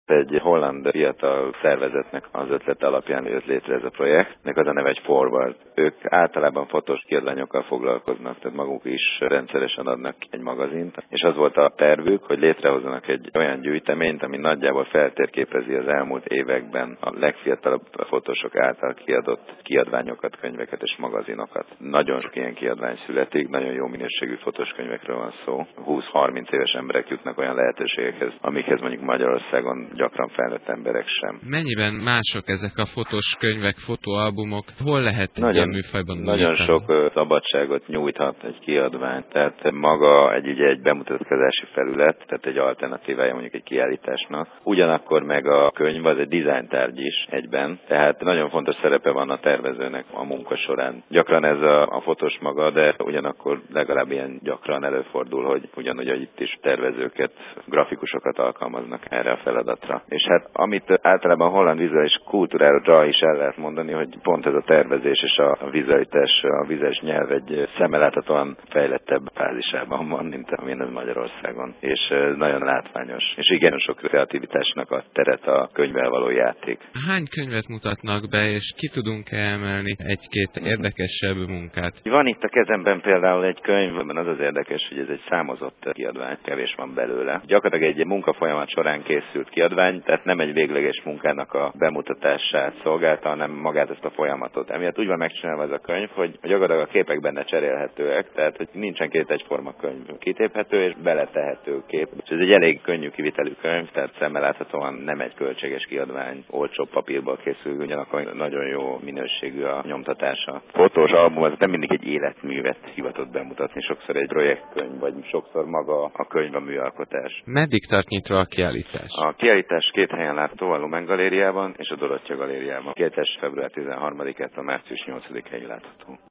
Egy holland fiatal szervezetnek az ötlete alapján jött létre ez a projekt. Nek az a neve egy Forward. Ők általában fotós kiadványokkal foglalkoznak, tehát maguk is rendszeresen adnak ki egy magazint, és az volt a tervük, hogy létrehozzanak egy olyan gyűjteményt, ami nagyjából feltérképezi az elmúlt években a legfiatalabb fotósok által kiadott kiadványokat, könyveket és magazinokat. Nagyon sok ilyen kiadvány születik, nagyon jó minőségű fotós könyvekről van szó. 20-30 éves emberek jutnak olyan lehetőségekhez, amikhez mondjuk Magyarországon gyakran felnőtt emberek sem. Mennyiben mások ezek a fotós könyvek, fotóalbumok? Hol lehet ilyen műfajban nagyon sok szabadságot nyújthat egy kiadvány. Tehát maga egy bemutatkozási felület, tehát egy alternatívája mondjuk egy kiállításnak. Ugyanakkor meg a könyv az egy dizájntárgy is egyben, tehát nagyon fontos szerepe van a tervezőnek a munka során. Gyakran ez a fotós maga, de ugyanakkor legalább ilyen gyakran előfordul, hogy ugyanúgy itt is tervezőket, grafikusokat alkalmaznak erre a feladatra. És hát amit általában a holland vizuális kultúrára is el lehet mondani, hogy pont ez a tervezés és a vizualitás, a vizuális nyelv egy szemmel láthatóan fejlettebb fázisában van, mint amilyen ez Magyarországon. És nagyon látványos. És igen, sok kreativitásnak a teret a könyvvel való játék. Hány könyvet mutatnak be, és ki tudunk emelni egy-két érdekesebb munkát? Van itt a kezemben például egy könyv, az az érdekes, hogy ez egy számozott kiadvány, kevés van belőle. Gyakorlatilag egy munkafolyamat során készült kiadvány, tehát nem egy végleges munkának a bemutatását szolgálta, hanem magát ezt a folyamatot. Emiatt úgy van megcsinálva ez a könyv, hogy gyakorlatilag a képek benne cserélhetőek, tehát hogy nincsen két egyforma könyv kitéphető és beletehető kép. És ez egy elég könnyű kivitelű könyv, tehát szemmel láthatóan nem egy költséges kiadvány, olcsó papírból készül, ugyanakkor nagyon jó minőségű a nyomtatása. Fotós album az nem mindig egy életművet hivatott bemutatni, sokszor egy projektkönyv, vagy sokszor maga a könyv a műalkotás. Meddig tart nyitva a kiállítás? A kiállítás 2 helyen látható, a Lumen galériában és a Dorottya galériában. Kiállítás február 13-ától március 8-áig látható.